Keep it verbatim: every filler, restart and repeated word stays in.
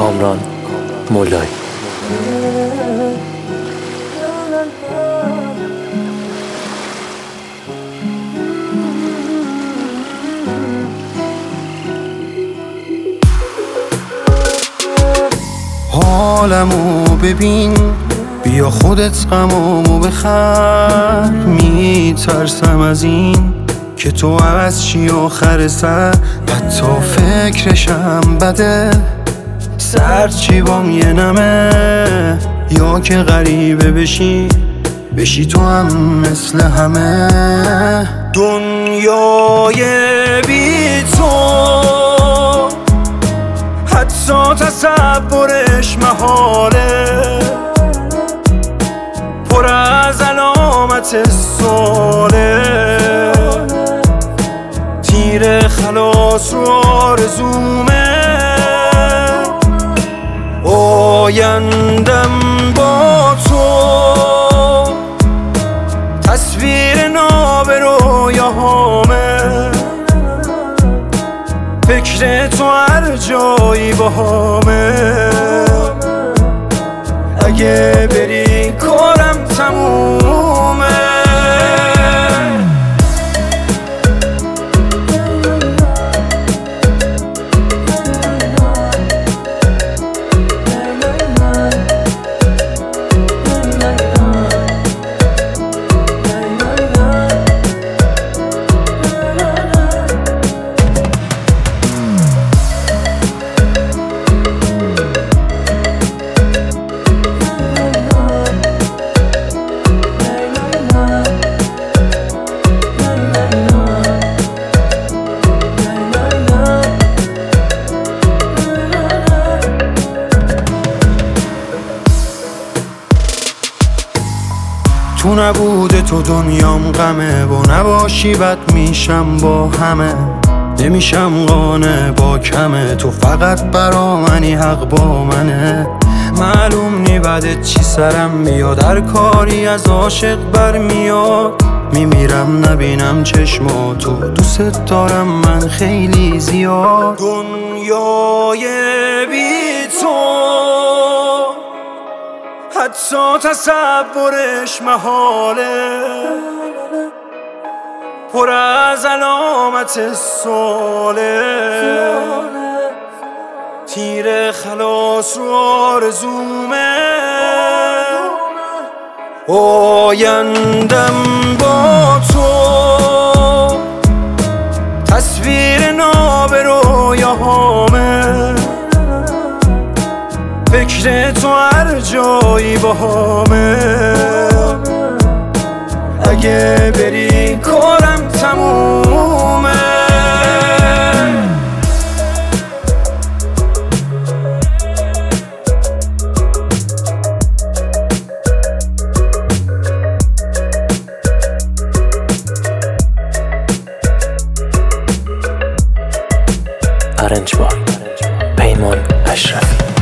کامران مولایی. حالمو ببین، بیا خودت غمامو بخر. میترسم از این که تو عوض چی آخر سر، حتی فکرشم بده. سرچی بام یه نمه، یا که غریبه بشی بشی تو هم مثل همه. دنیای بی تو حتی تصورش محاله، پر از علامت سواله. تیر خلاص رو آرزومه، آیندم با تو تصویر ناب رویاهامه. فکر تو هر جایی باهامه، اگه بری کارم تمومه. تو نبوده تو دنیام غمه، با نباشی بد میشم با همه. نمیشم قانع با کمه، تو فقط برا منی، حق با منه. معلوم نی بعدت چی سرم میاد، هر کاری از عاشق برمیاد. میمیرم نبینم چشماتو، دوست دارم من خیلی زیاد. دنیای بی تو حتی تصورش محاله، پر از علامت سواله. تیر خلاص رو آرزومه، آیندم با تو تصویر ناب رویاهامه. فکر تو هر جایی باهامه، اگه بری کارم تمومه. ارنج بای پیمان اشرفی.